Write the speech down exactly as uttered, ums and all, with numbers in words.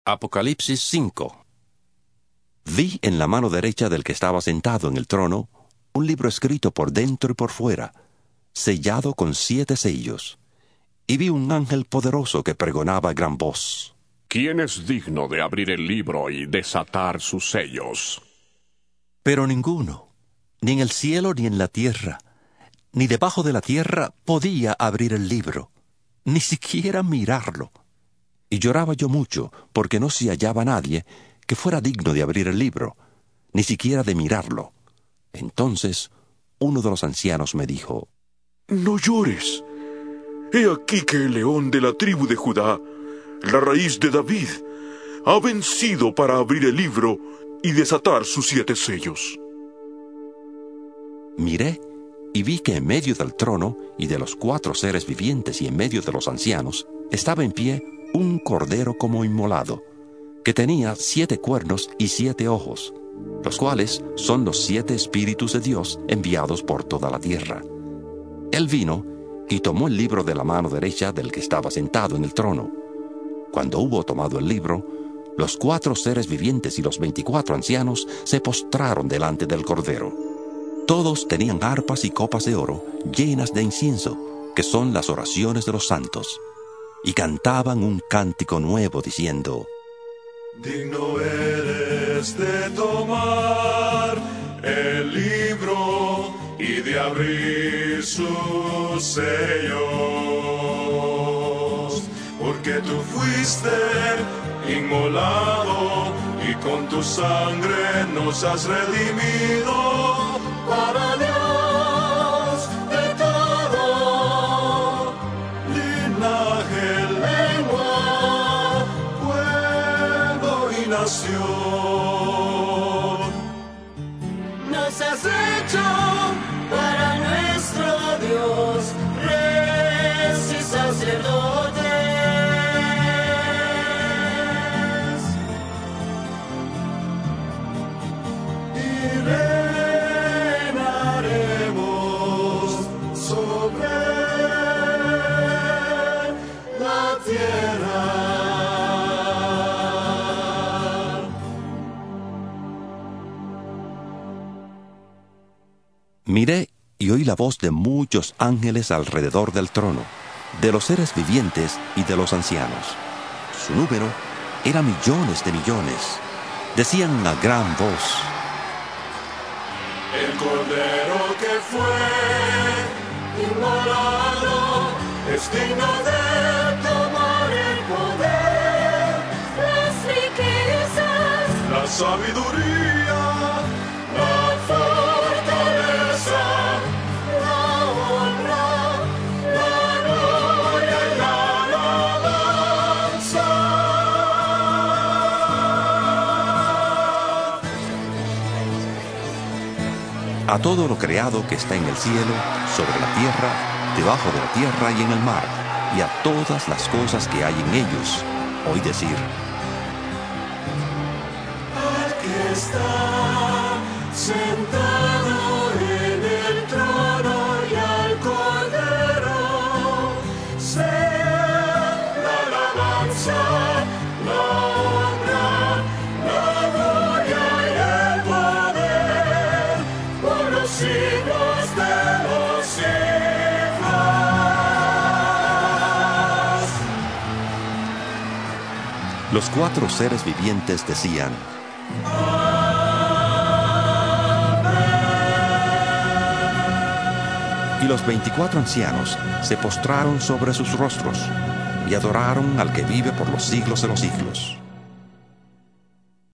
Apocalipsis cinco. Vi en la mano derecha del que estaba sentado en el trono un libro escrito por dentro y por fuera, sellado con siete sellos. Y vi un ángel poderoso que pregonaba a gran voz: ¿Quién es digno de abrir el libro y desatar sus sellos? Pero ninguno, ni en el cielo ni en la tierra, ni debajo de la tierra, podía abrir el libro, ni siquiera mirarlo. Y lloraba yo mucho, porque no se hallaba nadie que fuera digno de abrir el libro, ni siquiera de mirarlo. Entonces uno de los ancianos me dijo: No llores. He aquí que el león de la tribu de Judá, la raíz de David, ha vencido para abrir el libro y desatar sus siete sellos. Miré y vi que en medio del trono y de los cuatro seres vivientes y en medio de los ancianos estaba en pie un cordero como inmolado, que tenía siete cuernos y siete ojos, los cuales son los siete espíritus de Dios enviados por toda la tierra. Él vino y tomó el libro de la mano derecha del que estaba sentado en el trono. Cuando hubo tomado el libro, los cuatro seres vivientes y los veinticuatro ancianos se postraron delante del cordero. Todos tenían arpas y copas de oro llenas de incienso, que son las oraciones de los santos, y cantaban un cántico nuevo diciendo: Digno eres de tomar el libro y de abrir sus sellos, porque tú fuiste inmolado y con tu sangre nos has redimido para Dios de todo linaje, lengua, pueblo y nación. Nos has hecho para nuestro Dios reyes y sacerdotes, y reinaremos sobre la tierra. Miré y oí la voz de muchos ángeles alrededor del trono, de los seres vivientes y de los ancianos. Su número era millones de millones. Decían a gran voz: El cordero que fue inmolado es digno de tomar el poder, las riquezas, la sabiduría, la fortaleza, la honra, la gloria y la alabanza. a todo lo creado que está en el cielo, sobre la tierra, debajo de la tierra y en el mar, y a todas las cosas que hay en ellos, oí decir: Al que está sentado en el trono y al cordero, sea la alabanza, la honra, la gloria y el poder por los siglos de los siglos. Los cuatro seres vivientes decían: y los veinticuatro ancianos se postraron sobre sus rostros y adoraron al que vive por los siglos de los siglos.